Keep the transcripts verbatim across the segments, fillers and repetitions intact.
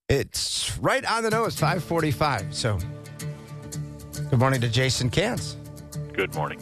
It's right on the nose, five forty-five. So, good morning to Jason Cantz. Good morning.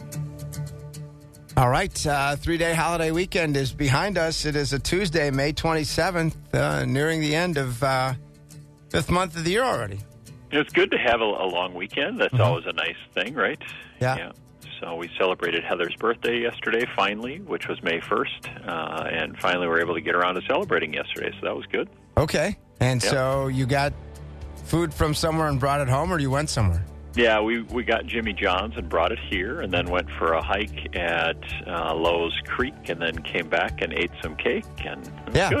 All right, uh, three-day holiday weekend is behind us. It is a Tuesday, May twenty-seventh, uh, nearing the end of uh, fifth month of the year already. It's good to have a, a long weekend. That's Mm-hmm. always a nice thing, right? Yeah. Yeah. So we celebrated Heather's birthday yesterday, finally, which was May first, uh, and finally we were able to get around to celebrating yesterday, so that was good. Okay. And Yep. so you got food from somewhere and brought it home, or you went somewhere? Yeah, we, we got Jimmy John's and brought it here, and then went for a hike at uh, Lowe's Creek, and then came back and ate some cake, and it was Yeah. good.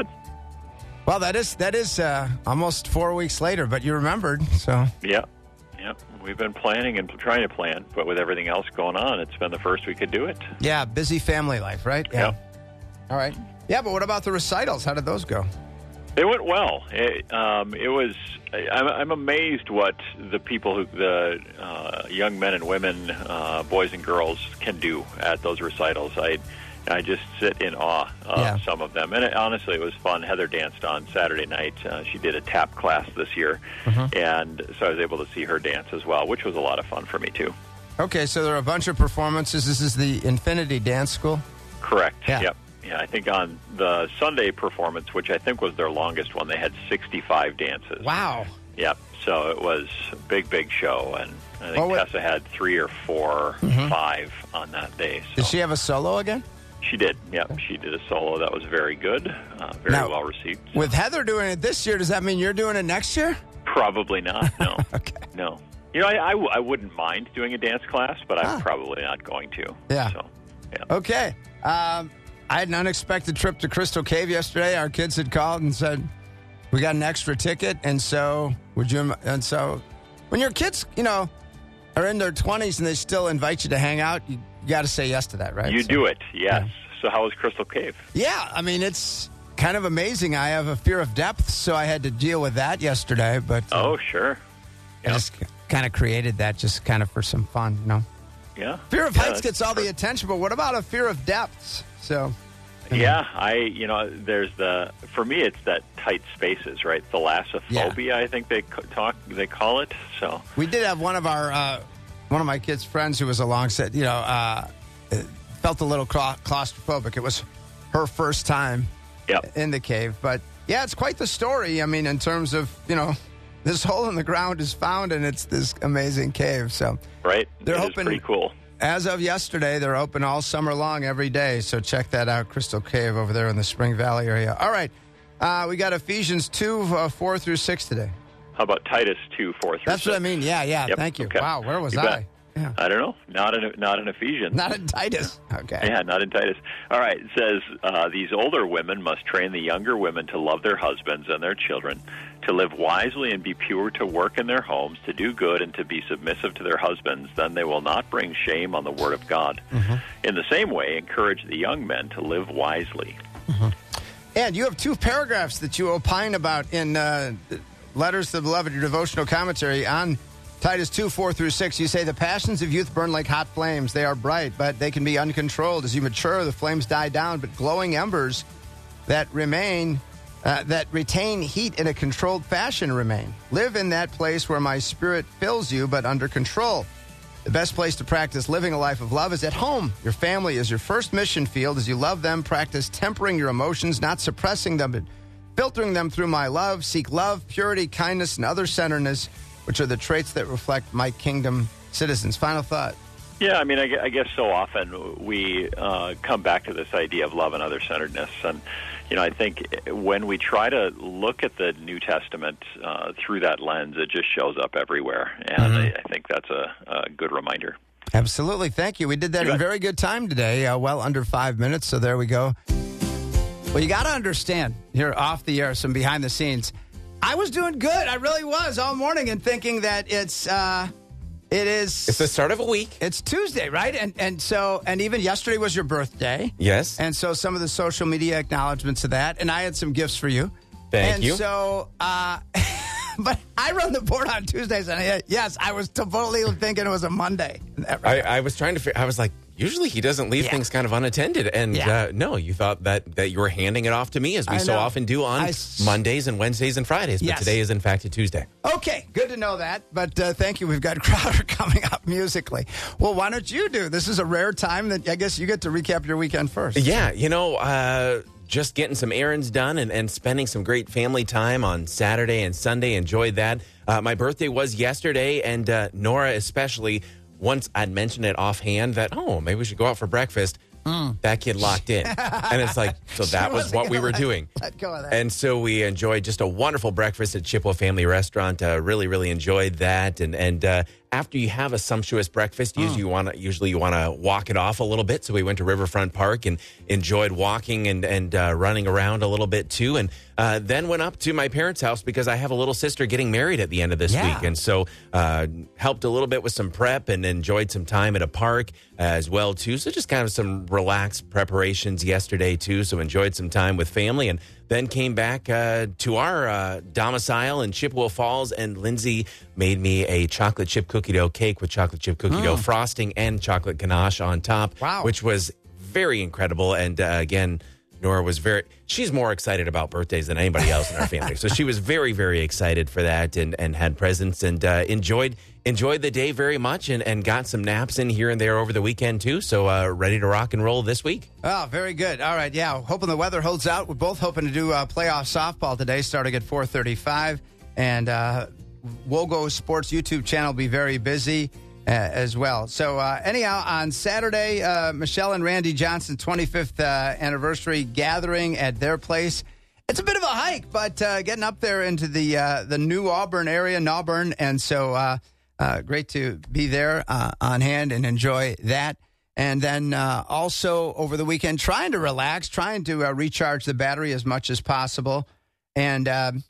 Well, that is that is uh, almost four weeks later, but you remembered, so. Yeah. Yeah. We've been planning and trying to plan, but with everything else going on, it's been the first we could do it. Yeah, busy family life, right? Yeah. All right. Yeah, but what about the recitals? How did those go? They went well. It, um, it was. I'm, I'm amazed what the people who, the uh, young men and women, uh, boys and girls, can do at those recitals. I, I just sit in awe of Yeah. some of them. And it, honestly, it was fun. Heather danced on Saturday night. Uh, she did a tap class this year, Mhm. and so I was able to see her dance as well, which was a lot of fun for me too. Okay, so there are a bunch of performances. This is the Infinity Dance School? Correct. Yeah. Yep. Yeah, I think on the Sunday performance, which I think was their longest one, they had sixty-five dances. Wow. Yep. So it was a big, big show, and I think Well, what- Tessa had three or four, Mhm. five on that day. So Did she have a solo again? she did. Yep. She did a solo that was very good, uh, very Now, well received. With Heather doing it this year, does that mean you're doing it next year? Probably not. No. Okay. No. You know, I, I, w- I wouldn't mind doing a dance class, but I'm Ah. probably not going to. Yeah. So, yeah. Okay. Um, I had an unexpected trip to Crystal Cave yesterday. Our kids had called and said, we got an extra ticket, and so would you? And so when your kids, you know, are in their twenties and they still invite you to hang out, you, you got to say yes to that, right? You So- do it, yes. So how was Crystal Cave? Yeah, I mean, it's kind of amazing. I have a fear of depth, so I had to deal with that yesterday, but uh, Oh, sure. I just kind of created that just kind of for some fun, you know? Yeah. Fear of Yeah, heights that's gets all the perfect. attention, but what about a fear of depths? So, Yeah, I, you know, there's the, for me, it's that tight spaces, right? Thalassophobia, I think they co- talk, they call it. So, we did have one of our, uh, one of my kids' friends who was along said, you know, uh, felt a little cla- claustrophobic. It was her first time yep. in the cave, but yeah, it's quite the story. I mean, in terms of, you know, this hole in the ground is found and it's this amazing cave. So, Right? They're It is hoping- pretty cool. as of yesterday, they're open all summer long every day. So check that out, Crystal Cave over there in the Spring Valley area. All right. Uh, we got Ephesians two, uh, four through six today. How about Titus two, four through That's six? what I mean. Yeah, yeah. Yep, Thank you. okay. Wow, where was You I? bet. Yeah. I don't know. Not in, not in Ephesians. Not in Titus. Okay. Yeah, not in Titus. All right, it says, uh, these older women must train the younger women to love their husbands and their children, to live wisely and be pure, to work in their homes, to do good, and to be submissive to their husbands. Then they will not bring shame on the word of God. Mm-hmm. In the same way, encourage the young men to live wisely. And you have two paragraphs that you opine about in uh, Letters to the Beloved, your devotional commentary on Titus two, four through six. You say, the passions of youth burn like hot flames. They are bright, but they can be uncontrolled. As you mature, the flames die down, but glowing embers that remain, uh, that retain heat in a controlled fashion remain. Live in that place where my spirit fills you, but under control. The best place to practice living a life of love is at home. Your family is your first mission field. As you love them, practice tempering your emotions, not suppressing them, but filtering them through my love. Seek love, purity, kindness, and other-centeredness, which are the traits that reflect my kingdom citizens. Final thought. Yeah, I mean, I, gue- I guess so often we uh, come back to this idea of love and other-centeredness. And, you know, I think when we try to look at the New Testament uh, through that lens, it just shows up everywhere. And Mhm. I, I think that's a, a good reminder. Absolutely. Thank you. We did that You in bet. very good time today, uh, well under five minutes. So there we go. Well, you got to understand here off the air, some behind the scenes. I was doing good. I really was all morning and thinking that it's uh, it is It's the start of a week. it's Tuesday, right? And and so and even yesterday was your birthday. Yes. And so some of the social media acknowledgments of that, and I had some gifts for you. Thank and you. So, uh, but I run the board on Tuesdays, and I, yes, I was totally thinking it was a Monday. Isn't that right? I, I was trying to figure, I was like, usually he doesn't leave Yeah. things kind of unattended. And Yeah. uh, no, you thought that, that you were handing it off to me, as we I so know. often do on I s- Mondays and Wednesdays and Fridays. But Yes. today is, in fact, a Tuesday. Okay, good to know that. But uh, thank you. We've got Crowder coming up musically. Well, why don't you do? This is a rare time that I guess you get to recap your weekend first. Yeah, you know, uh, just getting some errands done and, and spending some great family time on Saturday and Sunday. Enjoyed that. Uh, my birthday was yesterday, and uh, Nora especially, once I'd mentioned it offhand that, oh, maybe we should go out for breakfast, mm. that kid locked in. And it's like, so that was wasn't what we gonna were let- doing. let go of that. And so we enjoyed just a wonderful breakfast at Chippewa Family Restaurant. Uh, really, really enjoyed that. And and uh, after you have a sumptuous breakfast, usually you want to usually you want to walk it off a little bit. So we went to Riverfront Park and enjoyed walking and and uh, running around a little bit too. And uh, then went up to my parents' house because I have a little sister getting married at the end of this Yeah. week, and so uh, helped a little bit with some prep and enjoyed some time at a park as well too. So just kind of some relaxed preparations yesterday too. So enjoyed some time with family, and then came back uh, to our uh, domicile in Chippewa Falls, and Lindsay made me a chocolate chip cookie dough cake with chocolate chip cookie dough frosting and chocolate ganache on top, Wow. which was very incredible. And uh, again, Nora was very, she's more excited about birthdays than anybody else in our family. So she was very, very excited for that, and, and had presents, and uh, enjoyed enjoyed the day very much, and, and got some naps in here and there over the weekend too. So uh, ready to rock and roll this week. Oh, very good. All right, yeah. Hoping the weather holds out. We're both hoping to do uh, playoff softball today, starting at four thirty-five. And uh, Wogo Sports YouTube channel will be very busy uh, as well. So uh, anyhow, on Saturday, uh, Michelle and Randy Johnson's twenty-fifth uh, anniversary gathering at their place. It's a bit of a hike, but uh, getting up there into the uh, the New Auburn area, Nauburn, and so uh, uh, great to be there uh, on hand and enjoy that. And then uh, also over the weekend, trying to relax, trying to uh, recharge the battery as much as possible. And um,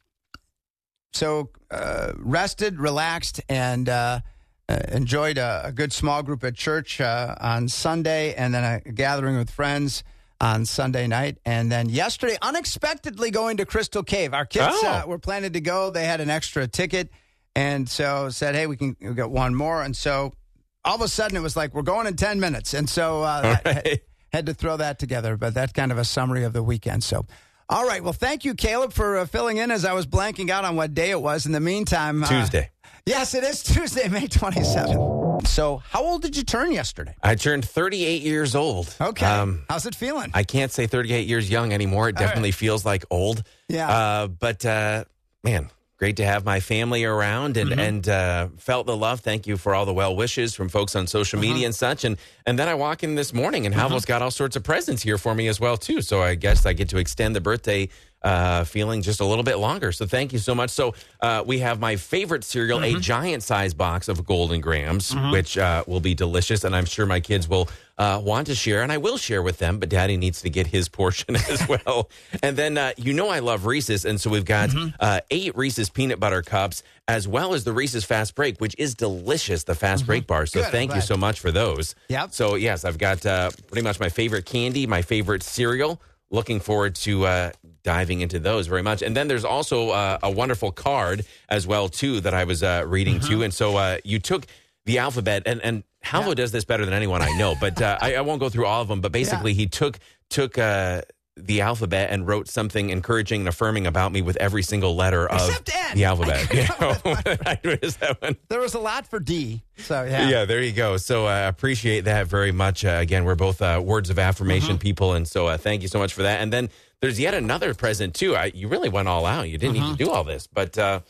so uh, rested, relaxed, and uh, uh, enjoyed a, a good small group at church uh, on Sunday, and then a gathering with friends on Sunday night. And then yesterday, unexpectedly going to Crystal Cave. Our kids Oh. uh, were planning to go. They had an extra ticket, and so said, hey, we can we'll get one more. And so all of a sudden, it was like, we're going in ten minutes. And so uh, I right. had to throw that together. But that's kind of a summary of the weekend. So, all right. Well, thank you, Caleb, for uh, filling in as I was blanking out on what day it was. In the meantime, uh, Tuesday. Yes, it is Tuesday, May twenty-seventh. So how old did you turn yesterday? I turned thirty-eight years old. Okay. Um, How's it feeling? I can't say thirty-eight years young anymore. It All definitely feels like old. Yeah. Uh, but, uh, man, great to have my family around, and, Mm-hmm. and uh, felt the love. Thank you for all the well wishes from folks on social Uh-huh. media and such. And, and then I walk in this morning, and Mm-hmm. Halvo's got all sorts of presents here for me as well, too. So I guess I get to extend the birthday uh, feeling just a little bit longer. So thank you so much. So uh, we have my favorite cereal, Mm-hmm. a giant size box of Golden Grams, which uh, will be delicious. And I'm sure my kids will uh, want to share, and I will share with them, but Daddy needs to get his portion as well. And then, uh, you know, I love Reese's. And so we've got Mm-hmm. uh, eight Reese's peanut butter cups, as well as the Reese's Fast Break, which is delicious, the Fast Break bar. So Good, I'm thank you glad. so much for those. Yep. So, yes, I've got uh, pretty much my favorite candy, my favorite cereal. Looking forward to uh, diving into those very much. And then there's also uh, a wonderful card as well, too, that I was uh, reading, too. And so uh, you took the alphabet, and, and Halvo does this better than anyone I know, but uh, I, I won't go through all of them. But basically, he took took uh, the alphabet and wrote something encouraging and affirming about me with every single letter of Except N. the alphabet. I You couldn't come know? I noticed that one. There was a lot for D. So, yeah. Yeah, there you go. So I uh, appreciate that very much. Uh, again, we're both uh, words of affirmation Mm-hmm. people, and so uh, thank you so much for that. And then there's yet another present, too. I, you really went all out. You didn't Mm-hmm. need to do all this, but uh,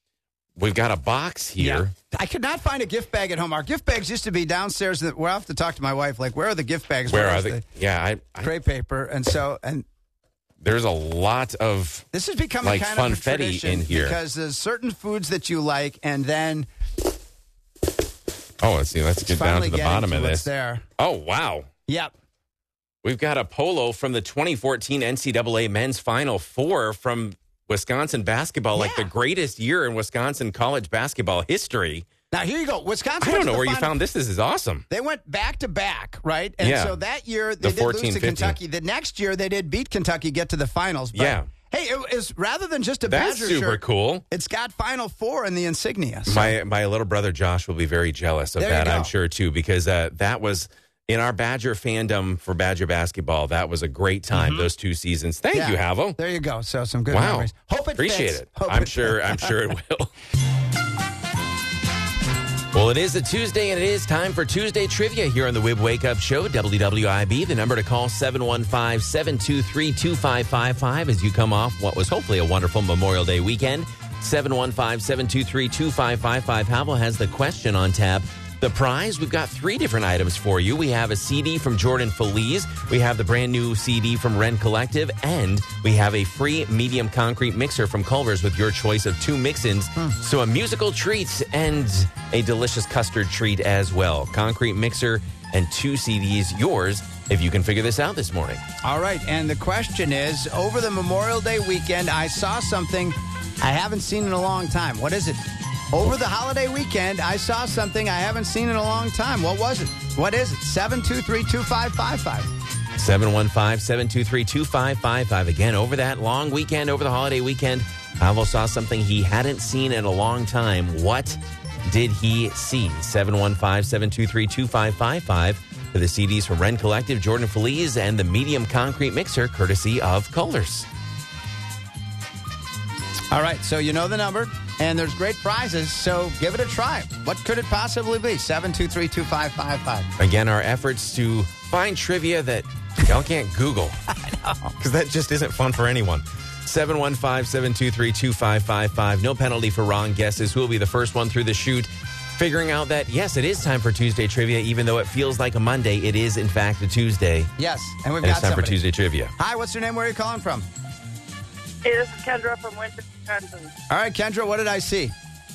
we've got a box here. Yeah. I could not find a gift bag at home. Our gift bags used to be downstairs. We'll have to talk to my wife. Like, where are the gift bags? Where are is they? the Yeah, I, I, crepe paper? And so, and there's a lot of... this is becoming Like kind of a funfetti tradition in here. because there's certain foods that you like, and then Oh, let's see. Let's get down finally to the getting bottom to of what's this. there. Oh, wow. Yep. We've got a polo from the twenty fourteen N C double A Men's Final Four from Wisconsin basketball, like Yeah. the greatest year in Wisconsin college basketball history. Now here you go. Wisconsin. I went don't to know the where you final- found this. This is awesome. They went back to back, right? And Yeah. so that year they The did lose fourteen to fifteen. Kentucky. The next year they did beat Kentucky, get to the finals. But, Yeah. Hey, it is rather than just a That's Badger super shirt, cool. it's got Final Four in the insignia. So- My my little brother Josh will be very jealous of There you that, go. I'm sure, too, because uh, that was in our Badger fandom for Badger basketball, that was a great time, mm-hmm. those two seasons. Thank yeah. you, Havo. There you go. So some good wow. memories. Hope it Appreciate fits. it. Hope I'm it sure fits. I'm sure it will. Well, it is a Tuesday, and it is time for Tuesday Trivia here on the W I B Wake Up Show, W W I B. The number to call, seven one five, seven two three, two five five five, as you come off what was hopefully a wonderful Memorial Day weekend. seven one five, seven two three, two five five five. Havo has the question on tap. The prize, we've got three different items for you. We have a C D from Jordan Feliz. We have the brand new C D from Ren Collective. And we have a free medium concrete mixer from Culver's with your choice of two mix-ins. Hmm. So a musical treat and a delicious custard treat as well. Concrete mixer and two C Ds, yours, if you can figure this out this morning. All right. And the question is, over the Memorial Day weekend, I saw something I haven't seen in a long time. What is it? Over the holiday weekend, I saw something I haven't seen in a long time. What was it? What is it? seven two three, two five five five. seven one five, seven two three, two five five five. Again, over that long weekend, over the holiday weekend, Havo saw something he hadn't seen in a long time. What did he see? seven one five, seven two three, two five five five for the C Ds from Ren Collective, Jordan Feliz, and the medium concrete mixer, courtesy of Culver's. All right, so you know the number, and there's great prizes, so give it a try. What could it possibly be? seven two three, two five five five. Again, our efforts to find trivia that y'all can't Google. I know. Because that just isn't fun for anyone. seven one five, seven two three, two five five five. No penalty for wrong guesses. Who will be the first one through the chute? Figuring out that, yes, it is time for Tuesday Trivia, even though it feels like a Monday. It is, in fact, a Tuesday. Yes, and we've and got it's time somebody. for Tuesday Trivia. Hi, what's your name? Where are you calling from? Hey, this is Kendra from Winter, Wisconsin. All right, Kendra, what did I see?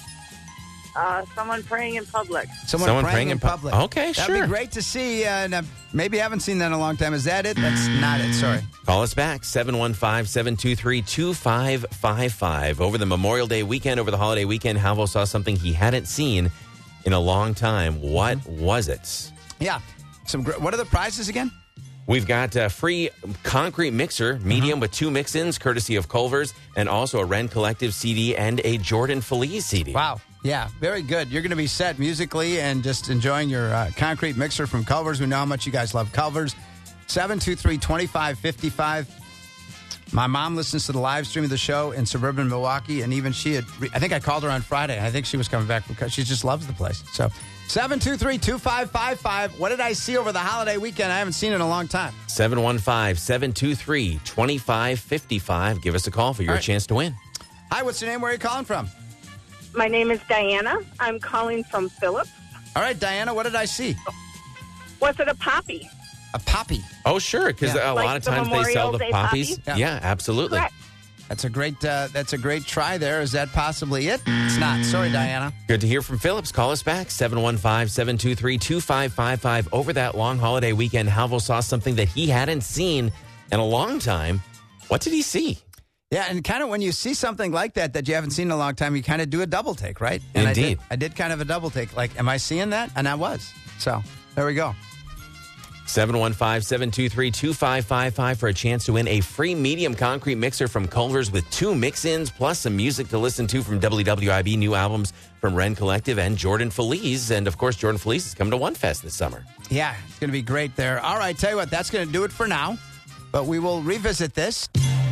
Uh, someone praying in public. Someone, Someone praying, praying in in pu- public. Okay, That'd sure. be great to see. Uh, and, uh, maybe haven't seen that in a long time. Is that it? That's not it. Sorry. Call us back, seven one five, seven two three, two five five five. Over the Memorial Day weekend, over the holiday weekend, Havo saw something he hadn't seen in a long time. What was it? Yeah. Some. Gr- what are the prizes again? We've got a free concrete mixer, medium uh-huh. with two mix-ins, courtesy of Culver's, and also a Ren Collective C D and a Jordan Feliz C D. Wow. Yeah, very good. You're going to be set musically and just enjoying your uh, concrete mixer from Culver's. We know how much you guys love Culver's. seven two three, two five five five. My mom listens to the live stream of the show in suburban Milwaukee, and even she had, I think I called her on Friday, and I think she was coming back because she just loves the place. So, seven two three, two five five five. What did I see over the holiday weekend? I haven't seen it in a long time. seven one five, seven two three, two five five five. Give us a call for your right. chance to win. Hi, what's your name? Where are you calling from? My name is Diana. I'm calling from Phillips. All right, Diana, what did I see? Was it a poppy? A poppy. Oh, sure, because Yeah. a Like lot of the times they sell Memorial the Day poppies. poppies? Yeah, absolutely. Correct. That's a great. Uh, that's a great try. There is that possibly it? It's not. Sorry, Diana. Good to hear from Phillips. Call us back, seven one five, seven two three, two five five five. Over that long holiday weekend, Havo saw something that he hadn't seen in a long time. What did he see? Yeah, and kind of when you see something like that that you haven't seen in a long time, you kind of do a double take, right? And Indeed. I did, I did kind of a double take. Like, am I seeing that? And I was. So there we go. seven one five, seven two three, two five five five for a chance to win a free medium concrete mixer from Culver's with two mix-ins plus some music to listen to from W W I B, new albums from Ren Collective and Jordan Feliz. And, of course, Jordan Feliz is coming to One Fest this summer. Yeah, it's going to be great there. All right, tell you what, that's going to do it for now. But we will revisit this.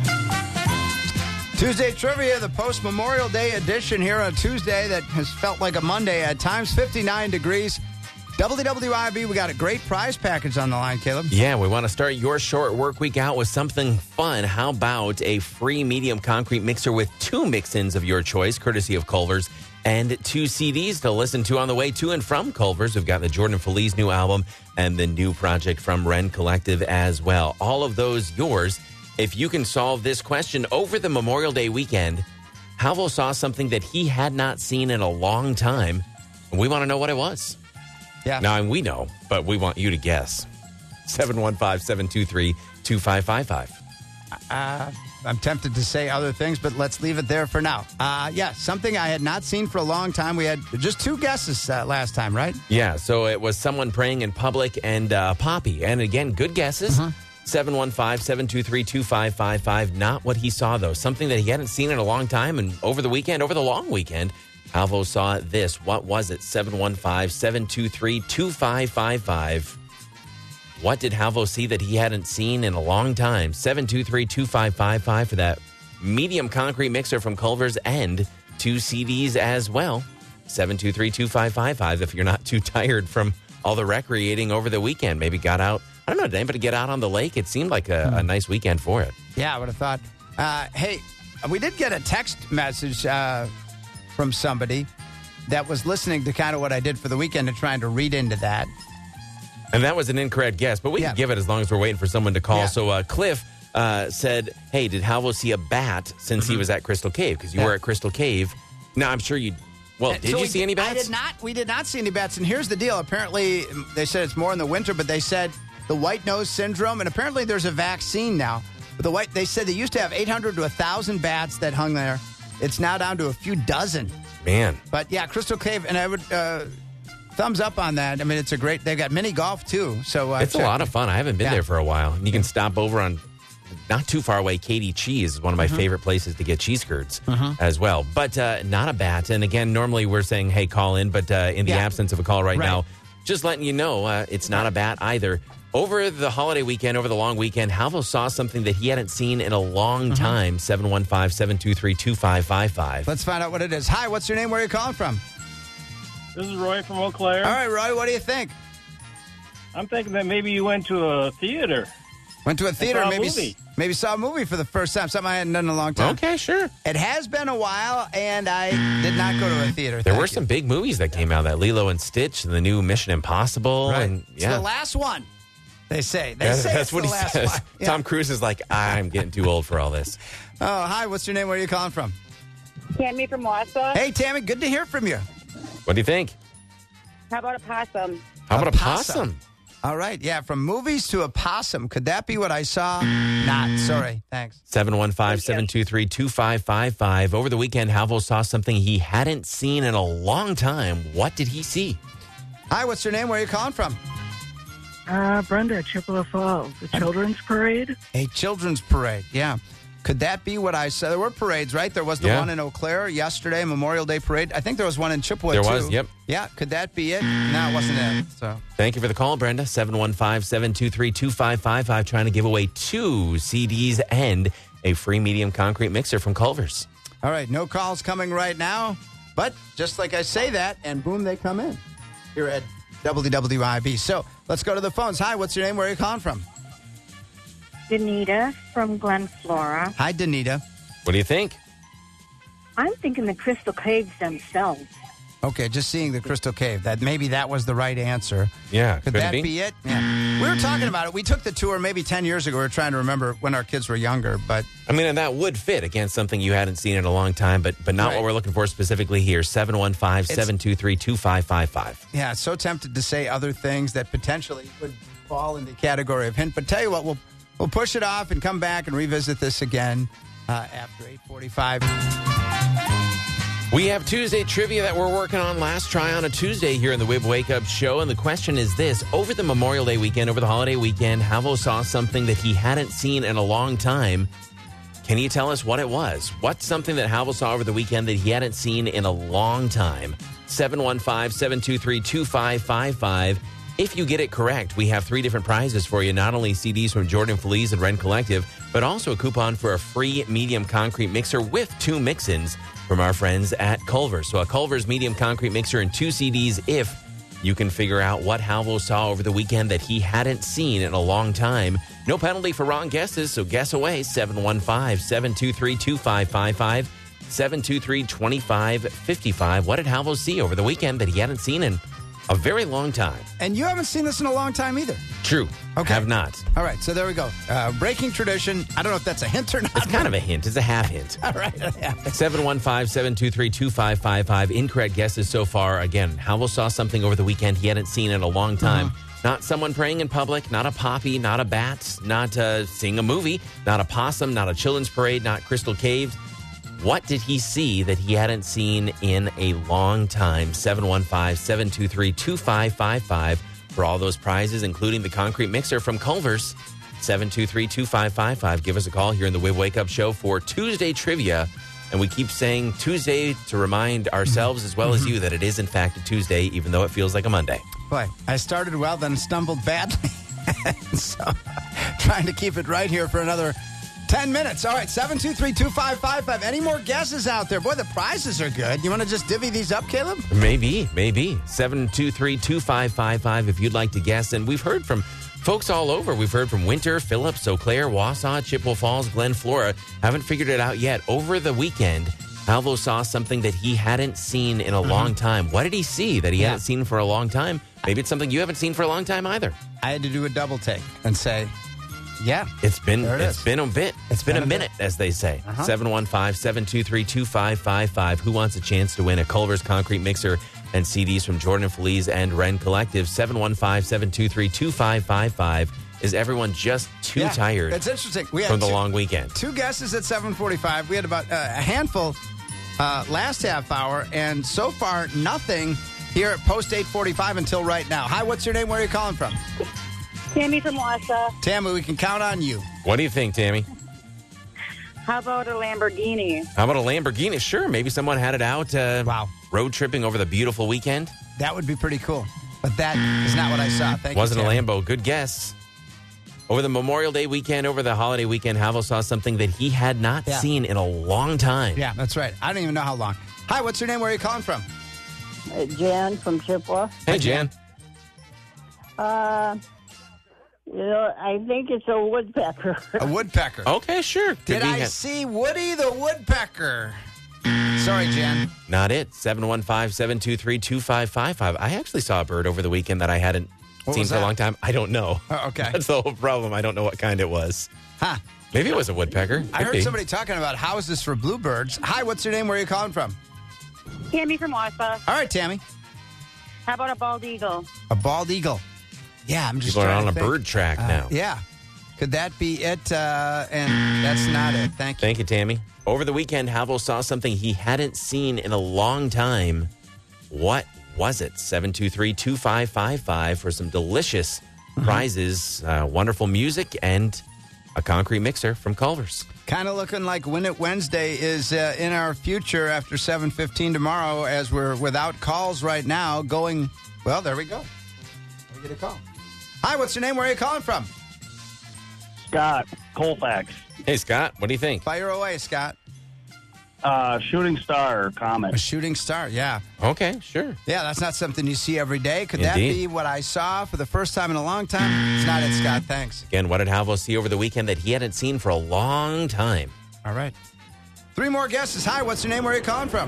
Tuesday Trivia, the post-Memorial Day edition here on Tuesday that has felt like a Monday at times, fifty-nine degrees. W W I B, we got a great prize package on the line, Caleb. Yeah, we want to start your short work week out with something fun. How about a free medium concrete mixer with two mix-ins of your choice, courtesy of Culver's, and two C Ds to listen to on the way to and from Culver's. We've got the Jordan Feliz new album and the new project from Ren Collective as well. All of those yours. If you can solve this question over the Memorial Day weekend, Havo saw something that he had not seen in a long time, and we want to know what it was. Yeah. Now, we know, but we want you to guess. seven one five, seven two three, two five five five. Uh, I'm tempted to say other things, but let's leave it there for now. Uh, yeah, something I had not seen for a long time. We had just two guesses uh, last time, right? Yeah, so it was someone praying in public and uh, Poppy. And again, good guesses. Uh-huh. seven one five, seven two three, two five five five. Not what he saw, though. Something that he hadn't seen in a long time. And over the weekend, over the long weekend, Havo saw this. What was it? seven one five, seven two three, two five five five. What did Halvo see that he hadn't seen in a long time? seven two three, two five five five for that medium concrete mixer from Culver's and two C Ds as well. seven two three, two five five five if you're not too tired from all the recreating over the weekend. Maybe got out. I don't know, did anybody get out on the lake? It seemed like a, a nice weekend for it. Yeah, I would have thought. Uh, hey, we did get a text message uh, from somebody that was listening to kind of what I did for the weekend and trying to read into that. And that was an incorrect guess, but we Yeah. can give it as long as we're waiting for someone to call. Yeah. So uh, Cliff uh, said, hey, did Halvo see a bat since he was at Crystal Cave? Because you Yeah. were at Crystal Cave. Now, I'm sure you... Well, And did so you we see any bats? I did not. We did not see any bats. And here's the deal. Apparently, they said it's more in the winter, but they said the white nose syndrome, and apparently there's a vaccine now. But the white, they said they used to have eight hundred to one thousand bats that hung there. It's now down to a few dozen. Man. But yeah, Crystal Cave, and I would uh, thumbs up on that. I mean, it's a great. They've got mini golf too. So uh, It's a check- lot of fun. I haven't been Yeah. there for a while. And you can stop over on not too far away. Katie Cheese is one of my favorite places to get cheese curds as well. But uh, not a bat. And again, normally we're saying, hey, call in. But uh, in the Yeah. absence of a call right, Right. now, just letting you know, uh, it's not a bat either. Over the holiday weekend, over the long weekend, Halvo saw something that he hadn't seen in a long time. seven one five, seven two three, two five five five. Let's find out what it is. Hi, what's your name? Where are you calling from? This is Roy from Eau Claire. All right, Roy, what do you think? I'm thinking that maybe you went to a theater. Went to a theater, saw a maybe movie. maybe saw a movie for the first time. Something I hadn't done in a long time. Okay, sure. It has been a while, and I did not go to a theater. There Thank were you. some big movies that came out. That Lilo and Stitch, and the new Mission Impossible. Right. And, It's yeah. the last one. They say. They Yeah, say that's it's what the he last says. one. Yeah. Tom Cruise is like, I'm getting too old for all this. Oh, hi. What's your name? Where are you calling from? Tammy from Wausau. Hey, Tammy. Good to hear from you. What do you think? How about a possum? How about A a possum. possum? All right. Yeah, from movies to a possum. Could that be what I saw? Not. Sorry. Thanks. seven one five, seven two three, two five five five. Over the weekend, Halvo saw something he hadn't seen in a long time. What did he see? Hi. What's your name? Where are you calling from? Uh, Brenda, Chippewa Falls, the Children's Parade. A children's parade. Yeah. Could that be what I saw? There were parades, right? There was the Yeah. one in Eau Claire yesterday, Memorial Day parade. I think there was one in Chippewa, There too. was, yep. Yeah. Could that be it? No, it wasn't it. So. Thank you for the call, Brenda. seven one five, seven two three, two five five five. Trying to give away two C Ds and a free medium concrete mixer from Culver's. All right, no calls coming right now, but just like I say that, and boom, they come in here at W W I B. So let's go to the phones. Hi, what's your name? Where are you calling from? Danita from Glen Flora. Hi, Danita. What do you think? I'm thinking the Crystal Caves themselves. Okay, just seeing the Crystal Cave. That maybe that was the right answer. Yeah, Could could it that be? be it? Yeah. We were talking about it. We took the tour maybe ten years ago. We were trying to remember when our kids were younger, but I mean, and that would fit against something you hadn't seen in a long time, but but not Right. what we're looking for specifically here. seven one five, seven two three, two five five five. yeah, so tempted to say other things that potentially would fall in the category of hint. But tell you what, we'll we'll push it off and come back and revisit this again uh, after eight forty-five. We have Tuesday trivia that we're working on. Last try on a Tuesday here in the Wib Wake Up Show. And the question is this. Over the Memorial Day weekend, over the holiday weekend, Halvo saw something that he hadn't seen in a long time. Can you tell us what it was? What's something that Halvo saw over the weekend that he hadn't seen in a long time? seven one five, seven two three, two five five five. If you get it correct, we have three different prizes for you. Not only C Ds from Jordan Feliz and Ren Collective, but also a coupon for a free medium concrete mixer with two mix-ins from our friends at Culver's. So a Culver's medium concrete mixer and two C Ds if you can figure out what Halvo saw over the weekend that he hadn't seen in a long time. No penalty for wrong guesses, so guess away. seven one five, seven two three, two five five five, seven two three, two five five five. What did Halvo see over the weekend that he hadn't seen in a very long time? And you haven't seen this in a long time either. True. Okay. Have not. All right, so there we go. Uh, breaking tradition. I don't know if that's a hint or not. It's kind of a hint. It's a half hint. All right. Yeah. seven one five, seven two three, two five five five. Incorrect guesses so far. Again, Halvo saw something over the weekend he hadn't seen in a long time. Not someone praying in public, not a poppy, not a bat, not uh, seeing a movie, not a possum, not a children's parade, not Crystal Caves. What did he see that he hadn't seen in a long time? seven one five, seven two three, two five five five for all those prizes, including the concrete mixer from Culver's. seven two three, two five five five. Give us a call here in the Wib Wake Up Show for Tuesday trivia. And we keep saying Tuesday to remind ourselves as well as you that it is, in fact, a Tuesday, even though it feels like a Monday. Boy, I started well, then stumbled badly. so, trying to keep it right here for another ten minutes. All right, seven two three, two five five five. Any more guesses out there? Boy, the prizes are good. You want to just divvy these up, Caleb? Maybe, maybe. seven two three, two five five five if you'd like to guess. And we've heard from folks all over. We've heard from Winter, Phillips, Eau Claire, Wausau, Chippewa Falls, Glen Flora. Haven't figured it out yet. Over the weekend, Alvo saw something that he hadn't seen in a mm-hmm. long time. What did he see that he yeah. hadn't seen for a long time? Maybe it's something you haven't seen for a long time either. I had to do a double take and say, yeah. It's been it it's is. been a bit. It's been, been a, a minute, as they say. Uh-huh. seven one five, seven two three, two five five five. Who wants a chance to win a Culver's Concrete Mixer and C Ds from Jordan and Feliz and Ren Collective? seven one five, seven two three, two five five five. Is everyone just too yeah, tired it's interesting. We had from the two, long weekend? Two guesses at seven forty-five. We had about uh, a handful uh, last half hour, and so far nothing here at post eight forty-five until right now. Hi, what's your name? Where are you calling from? Tammy from Wausau. Tammy, we can count on you. What do you think, Tammy? How about a Lamborghini? How about a Lamborghini? Sure, maybe someone had it out uh, wow. road tripping over the beautiful weekend. That would be pretty cool. But that is not what I saw. Thank Wasn't you, a Lambo. Good guess. Over the Memorial Day weekend, over the holiday weekend, Havo saw something that he had not yeah. seen in a long time. Yeah, that's right. I don't even know how long. Hi, what's your name? Where are you calling from? Uh, Jan from Chippewa. Hey, Jan. Uh, you know, I think it's a woodpecker. A woodpecker. Okay, sure. Could Did be I ha- see Woody the woodpecker? Sorry, Jan. Not it. seven one five, seven two three, two five five five. I actually saw a bird over the weekend that I hadn't What seen was for that? a long time. I don't know. Oh, okay. That's the whole problem. I don't know what kind it was. Huh. Maybe it was a woodpecker. I Could heard be. somebody talking about houses for bluebirds. Hi, what's your name? Where are you calling from? Tammy from Wausau. All right, Tammy. How about a bald eagle? A bald eagle. Yeah, I'm just People are trying on to a think. bird track Uh, now. Yeah. Could that be it? Uh, and that's not it. Thank you. Thank you, Tammy. Over the weekend, Havo saw something he hadn't seen in a long time. What was it? seven two three, two five five five for some delicious Mm-hmm. prizes, uh, wonderful music, and a concrete mixer from Culver's. Kind of looking like Win It Wednesday is uh, in our future after seven fifteen tomorrow, as we're without calls right now going, well, there we go. We get a call. Hi, what's your name? Where are you calling from? Scott, Colfax. Hey, Scott, what do you think? Fire away, Scott. Uh, shooting star A comet. shooting star, yeah. Okay, sure. Yeah, that's not something you see every day. Could Indeed. that be what I saw for the first time in a long time? It's not it, Scott. Thanks. Again, what did Havo see over the weekend that he hadn't seen for a long time? All right. Three more guesses. Hi, what's your name? Where are you calling from?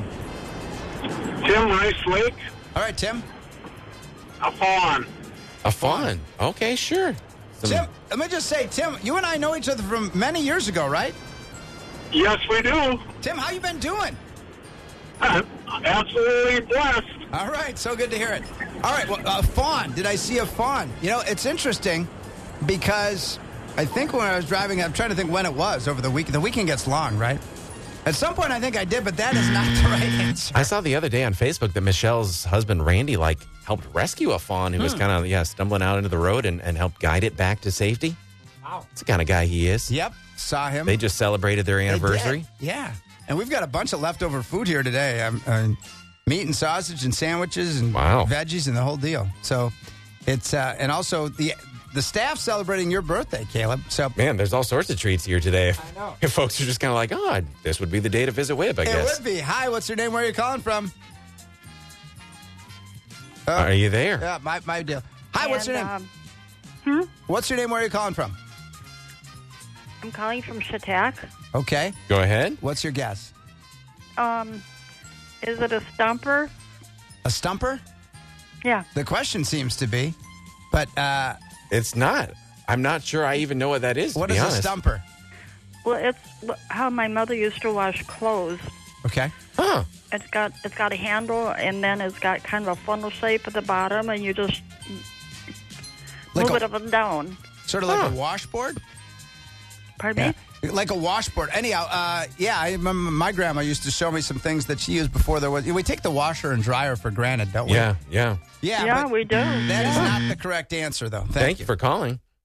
Tim Rice Lake, All right, Tim. a fawn. A fawn. Okay, sure. Some- Tim, let me just say, Tim, you and I know each other from many years ago, right? Yes, we do. Tim, how you been doing? I'm absolutely blessed. All right, so good to hear it. All right, well, a fawn. Did I see a fawn? You know, it's interesting because I think when I was driving, I'm trying to think when it was over the week. The weekend gets long, right? At some point, I think I did, but that is not the right answer. I saw the other day on Facebook that Michelle's husband, Randy, like helped rescue a fawn who was Hmm. kind of, yeah, stumbling out into the road and, and helped guide it back to safety. Wow. That's the kind of guy he is. Yep, saw him. They just celebrated their They anniversary. did. Yeah. And we've got a bunch of leftover food here today. Um, uh, meat and sausage and sandwiches and Wow. veggies and the whole deal. So it's, uh, and also the the staff celebrating your birthday, Caleb. So Man, there's all sorts of treats here today. If, I know. if folks are just kind of like, oh, this would be the day to visit Wib, I it guess. would be. Hi, what's your name? Where are you calling from? Uh, Are you there? Yeah, my, my deal. Hi, what's your And, name? Um, What's your name? Where are you calling from? I'm calling from Chautauqua. Okay. Go ahead. What's your guess? Um, is it a stumper? A stumper? Yeah. The question seems to be. But uh, It's not. I'm not sure I even know what that is, to what be is honest. a stumper? Well, it's how my mother used to wash clothes. Okay. Huh. It's got it's got a handle, and then it's got kind of a funnel shape at the bottom, and you just Like move a- it up and down. Sort of like Huh. a washboard? Pardon me? Like a washboard. Anyhow, uh, yeah, I remember my grandma used to show me some things that she used before there was. We take the washer and dryer for granted, don't we? Yeah, yeah. Yeah, Yeah, but we do. that is Yeah. not the correct answer, though. Thank, Thank, you for calling.